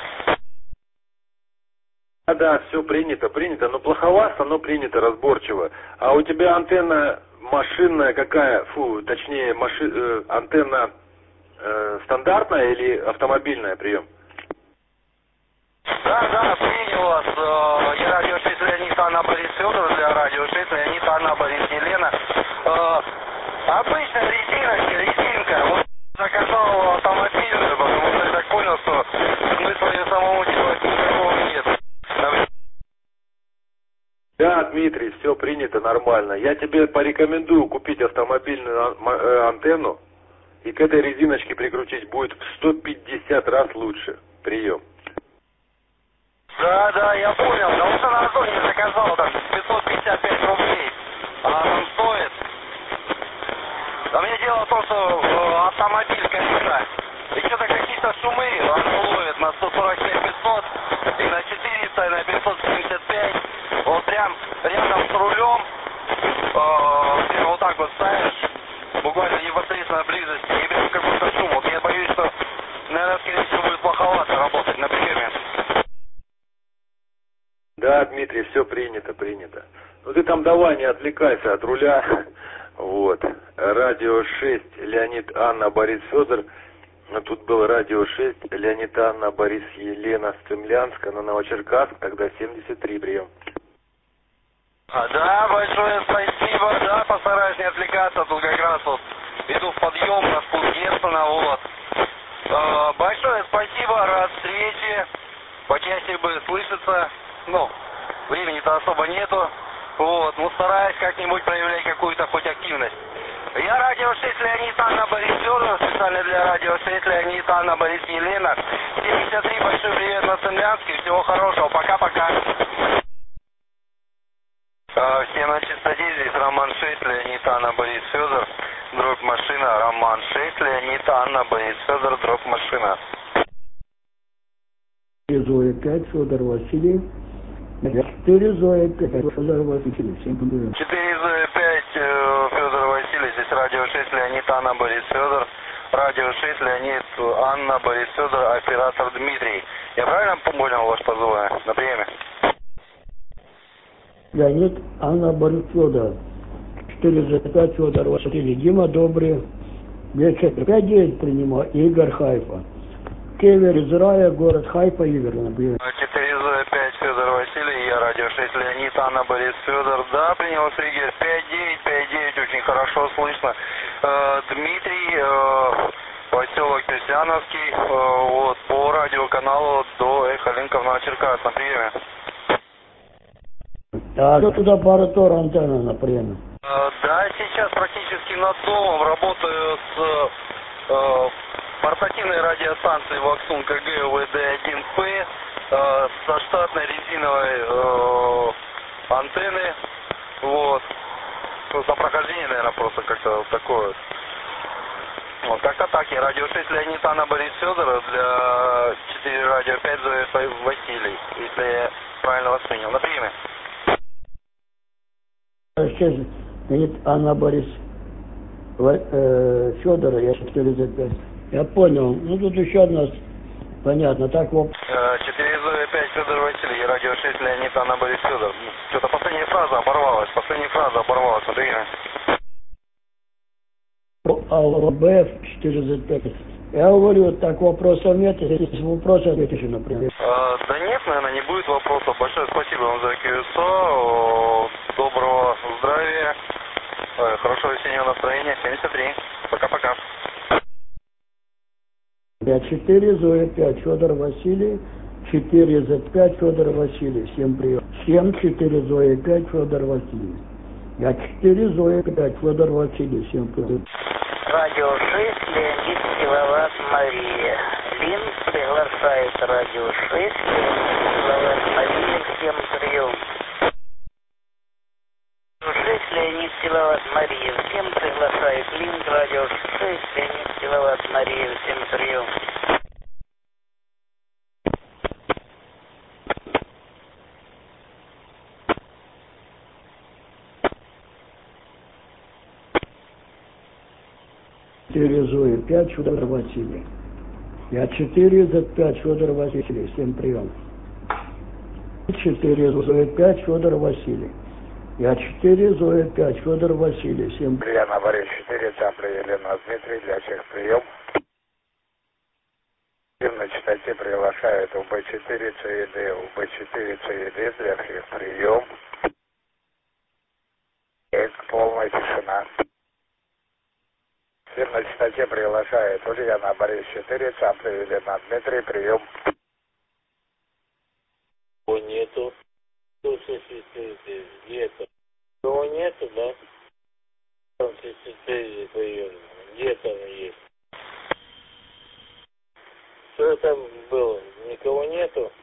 Да, да, все принято, принято. Но плоховато, но принято, разборчиво. А у тебя антенна машинная какая? Фу, точнее, маши, э, антенна э, стандартная или автомобильная, прием? Да, да, принял вас. Я радио шесть, Леонид, Анна, Борис, Федор. Для радио шесть, Леонид, Анна, Борис, Елена. Обычная резиночка, резинка. Вот заказал автомобильную, потому что я так понял, что смысла ее самому делать никакого нет. Да, Дмитрий, все принято нормально. Я тебе порекомендую купить автомобильную антенну и к этой резиночке прикрутить будет в сто пятьдесят раз лучше. Прием. Да, да, я понял. Да он на Озоне заказал там пятьсот пятьдесят пять рублей. Она там стоит. А мне дело в том, что э, автомобиль, конечно, и что-то какие-то шумы он ловит на сто сорок семь пятьсот, и на четыреста, и на пятьсот семьдесят пять. Вот прям рядом с рулем, э, прям вот так вот ставишь, буквально непосредственно близости, и прям какой-то шум. Вот я боюсь, что, наверное, скорее всего, будет плоховато работать на приеме. Да, Дмитрий, все принято, принято. Ну ты там давай не отвлекайся от руля. Вот. Радио шесть, Леонид, Анна, Борис, Федор. Тут был радио шесть, Леонид, Анна, Борис, Елена, с Цемлянска, на Новочеркасск, тогда семьдесят три, прием. А, да, большое спасибо, да, постараюсь не отвлекаться, тут как раз вот иду в подъем на спуск Герцена, вот. А, большое спасибо, рад встрече, почаще бы слышаться, ну, времени-то особо нету, вот, ну стараюсь как-нибудь проявлять какую-то хоть активность. Я радио шесть, Леонид, Анна, Борис, Федор, специально для радио шесть, Леонид, Анна, Борис, Елена, семьдесят три, большой привет на Цемлянске, всего хорошего, пока-пока. Всем на частоте, здесь Роман шесть, Леонид, Анна, Борис, Федор, дробь машина, Роман шесть, Леонид, Анна, Борис, Федор, дробь машина. Зоя пять, Федор Василий. четыре Зоя пять, Федор Василий. Всем привет. четыре Зоя пять, Федор Василий, здесь радио шесть, Леонид, Анна, Борис, Федор. Радио шесть, Леонид, Анна, Борис, Федор, оператор Дмитрий. Я правильно понял ваш позыв на приеме? Леонид, Анна, Борис, Федор. четыре Зоя пять, Федор Василий. Дима, добрый вечер. пять девять принимал. Игорь, Хайфа. Кевер из рая, город Хайфа, Игорь, например. четыре Зоя пять, Федор Василий, я радио шесть, Леонид, Анна, Борис, Федор. Да, принялся Игорь. пять девять, пять девять, очень хорошо слышно. Э, Дмитрий, э, поселок Крестьяновский, э, вот, по радиоканалу до Эхо Линков на Черкас, на приеме. А что туда пара тор антенна на приеме? Э, да, сейчас практически над домом работаю с э, портативной радиостанцией Ваксун ка гэ вэ дэ один пэ э, со штатной резиновой э, антенны. Вот. Ну, за прохождение, наверное, просто как-то такое. Вот, как-то так. Я радио шесть, Леонид, Анна, Борис, Федор, для четыре радио пять Зоя Василий, если я правильно воспринял. На приеме. Сейчас Леонид, Анна, Борис, э, Федора, я четыре Зоя пять. Я понял. Ну тут еще одна. Понятно. Так вот. четыре Зоя пять, Федор Василий, я радио шесть, Леонид, Анна, Борис, Федор. Что-то последняя фраза оборвалась. Последняя фраза оборвалась. На приеме. АЛБФ четыре Зоя пять. Я говорю, так вопросов нет. Если вопросы, ответишь, например. А, да нет, наверное, не будет вопросов. Большое спасибо вам за КСО. Доброго Ой, хорошего весеннего настроения. семьдесят три. Пока-пока. пять четыре, Зоя пять, Федор Василий. четыре зет пять, Федор Василий. Всем прием. семь четыре, Зоя пять, Федор Василий. пять четыре, Зоя пять, Федор Василий. Всем прием. Радио шесть, Леонид Киловатт, Мария. Лин приглашает радио шесть, Леонид Киловатт, Мария. Всем прием. шесть, Леонид Киловатт, Мария. Всем приглашает Лин, радио шесть, Леонид Киловатт, Мария. Всем прием. четыре, Зоя пять, Федор Василий. пять четыре, зет пять, Федор Василий. Всем прием. четыре, Зоя пять, Федор Василий. пять четыре, Зоя пять, Федор Василий. Всем прием. Ульяна Борис четыре, Цапля Елена Дмитрий, для всех прием. На частоте приглашают У Б четыре Ц И Д, У Б четыре Ц И Д, для всех прием. Это полная тишина. Всем на частоте приглашает Ульяна Борис четыре, Цапля Елена Дмитрий, прием. Его нету. Где-то. Его нету, да? Там прием. Где-то он есть. Что там было? Никого нету?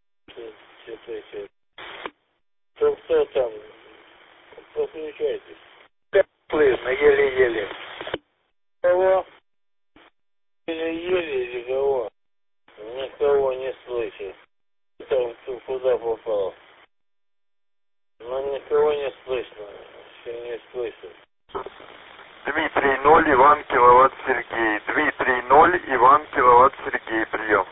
Кто, кто там? Подключайтесь. Слышно, еле-еле. Кого? Еле-еле или кого? Никого не слышу. Там куда попал? Но никого не слышно. Все не слышу. Дмитрий ноль, Иван Киловатт Сергей. Дмитрий ноль, Иван Киловатт Сергей. Прием.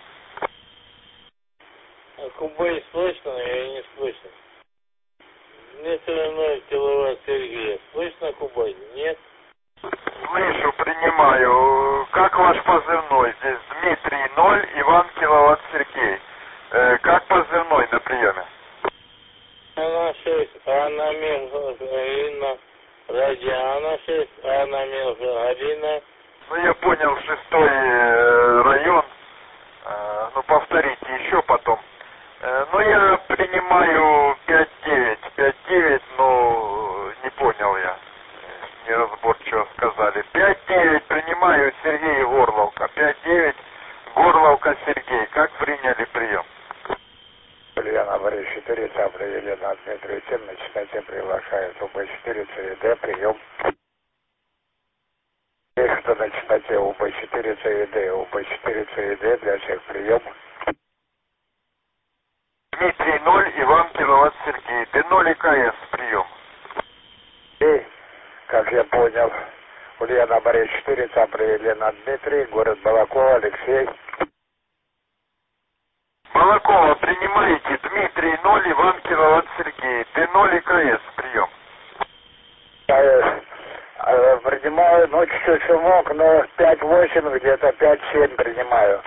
А Кубань слышно или не слышно? Дмитрий ноль, Киловатт Сергей. Слышно Кубань? Нет? Слышу, принимаю. Как ваш позывной? Здесь Дмитрий ноль, Иван Киловатт Сергей. Э, как позывной на приеме? Она шесть, Анна Милгарина, Радиана шесть, Анна Милгарина. Ну, я понял, шестой э, район. Э, ну, повторите еще потом. Э, ну, я принимаю пять девять. пять девять, но не понял я. Неразборчиво сказали. пять девять принимаю, Сергей Горловка. пять девять, Горловка Сергей. Как приняли прием? Ульяна Борис четыре, Цапля Елена Дмитрий семь, на частоте приглашает У Б четыре Ц И Д, прием. Тех, кто на частоте У Б четыре Ц И Д, У Б четыре Ц И Д, для всех прием. Дмитрий ноль, Иван Киловатт Сергей. Д ноль И К С, прием. И, как я понял, Ульяна Борис четыре, Цапля Елена Дмитрий, город Балакова, Алексей. Балакова, принимаете. Дмитрий ноль, Иван Киловатт Сергей. Д ноль И К С, прием. Я, э, принимаю, ну, чуть-чуть шумок, но пять восемь, где-то пять семь принимаю.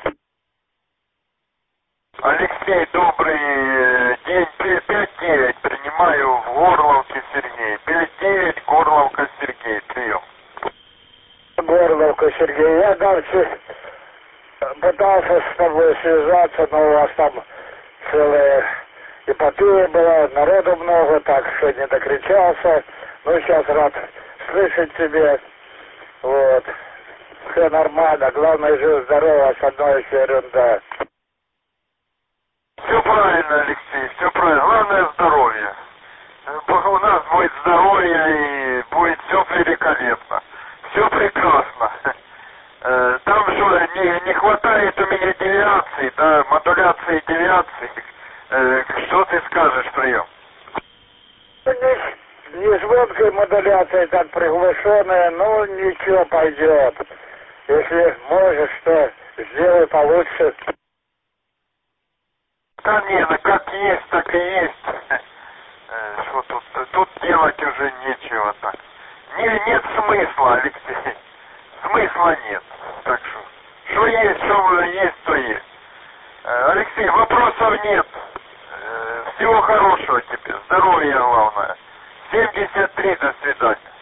Алексей, добрый день. пять девять принимаю в Горловке Сергей. пять девять, Горловка Сергей, прием. Горловка Сергей, я дальше пытался с тобой связаться, но у вас там целая эпопея была, народу много, так что не докричался. Ну, сейчас рад слышать тебя. Вот. Все нормально, главное, жив-здорово, остальное все ерунда. Все правильно, Алексей, все правильно. Главное здоровье. У нас будет здоровье и будет все великолепно. Все прекрасно. Там что, не, не хватает у меня девиации, да, модуляции девиации. Что ты скажешь, прием? Не, не звонкая модуляция, так приглушенная, ну ничего, пойдет. Если можешь, то сделай получше. Да не, ну как есть, так и есть. Что тут, тут делать уже нечего так. Не, нет смысла, Алексей. Смысла нет. Так что, что есть, что есть, то есть. Алексей, вопросов нет. Всего хорошего тебе. Здоровья главное. семьдесят три, до свидания.